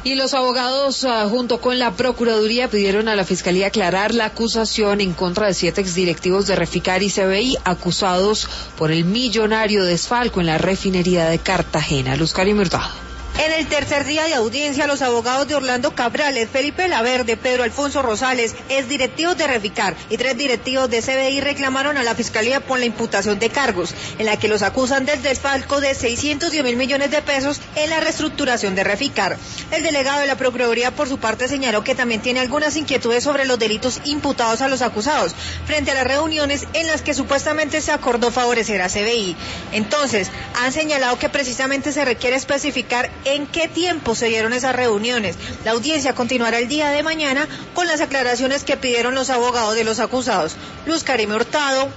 Y los abogados, junto con la Procuraduría, pidieron a la Fiscalía aclarar la acusación en contra de 7 exdirectivos de Reficar y CBI, acusados por el millonario desfalco en la refinería de Cartagena. Luz Karim Hurtado. En el tercer día de audiencia, los abogados de Orlando Cabrales, Felipe Laverde, Pedro Alfonso Rosales, exdirectivos de Reficar y 3 directivos de CBI reclamaron a la Fiscalía por la imputación de cargos, en la que los acusan del desfalco de 610.000 millones de pesos en la reestructuración de Reficar. El delegado de la Procuraduría, por su parte, señaló que también tiene algunas inquietudes sobre los delitos imputados a los acusados, frente a las reuniones en las que supuestamente se acordó favorecer a CBI. Entonces, han señalado que precisamente se requiere especificar en qué tiempo se dieron esas reuniones. La audiencia continuará el día de mañana con las aclaraciones que pidieron los abogados de los acusados. Luz Karim Hurtado,